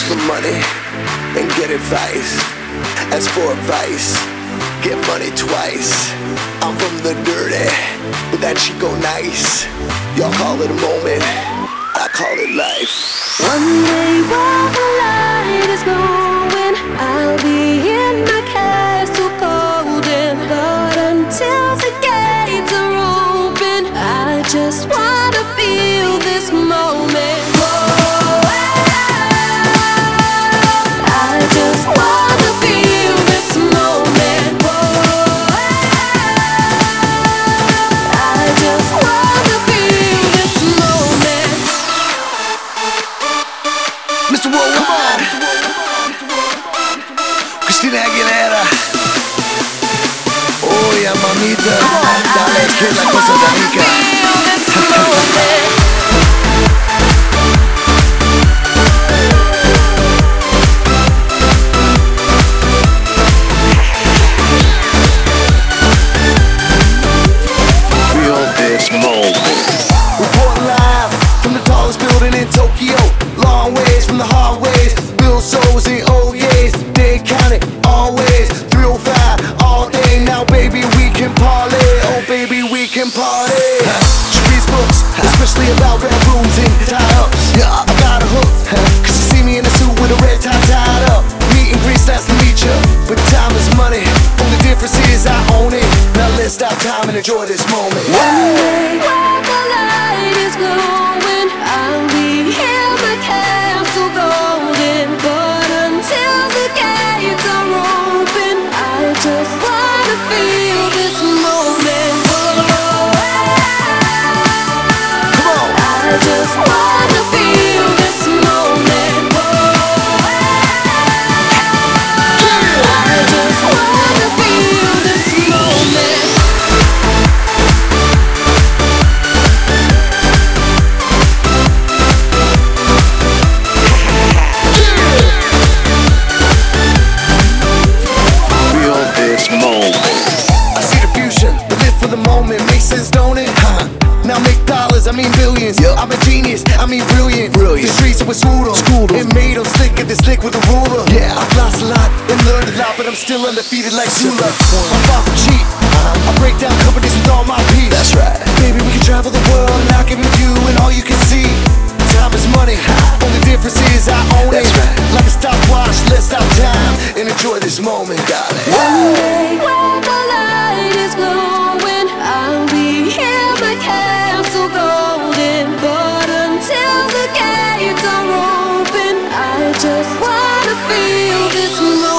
for money and get advice. As for advice, get money twice. I'm from the dirty, but that shit go nice. Y'all call it a moment, I call it life. One day while the light is glowing, I'll be in my castle golden. But until the gates are open, I just wanna feel this moment. Whoa, I just wanna feel this moment. Whoa, I just wanna feel this moment. Mr. Worldwide, Christina Aguilera. Oye, mamita, dale que la cosa está rica. Feel this moment. Reporting live from the tallest building in Tokyo. Long ways from the hard ways. Bill souls in old years. They count it always. 305 all day. Now baby we can parlay. Oh baby we can party. She reads books, especially about red rooms and tie-ups. Yeah, I got a hook. Cause she see me in a suit with a red tie tied up. Meet and greet, nice to meet ya. But time is money. Only difference is I own it. Now let's stop time and enjoy this moment. One day while the light is glowing, I'll be in my castle golden. But until the gates are open, I just wanna feel this moment. Whoa, Come on. I just wanna feel this moment. Whoa, I just wanna feel this moment. Feel this moment. I see the future, but live for the moment. Makes sense, don't it? Huh. Now make dollars, I mean billions. Yep. I'm a genius, I mean brilliant. The streets were schooled on. It made them slick at the slick with a ruler. Yeah, I've lost a lot and learned a lot, but I'm still undefeated like Zula. I'm far from cheap. I break down companies with all my peace. That's right. Baby, we can travel the world and I'll give it you and all you can see. Time is money. Only difference is I own it. Right. Like a stopwatch, let's stop time and enjoy this moment, darling. One day while the light is glowing, I'll be in my castle golden. But until the gates are open, I just wanna feel this moment.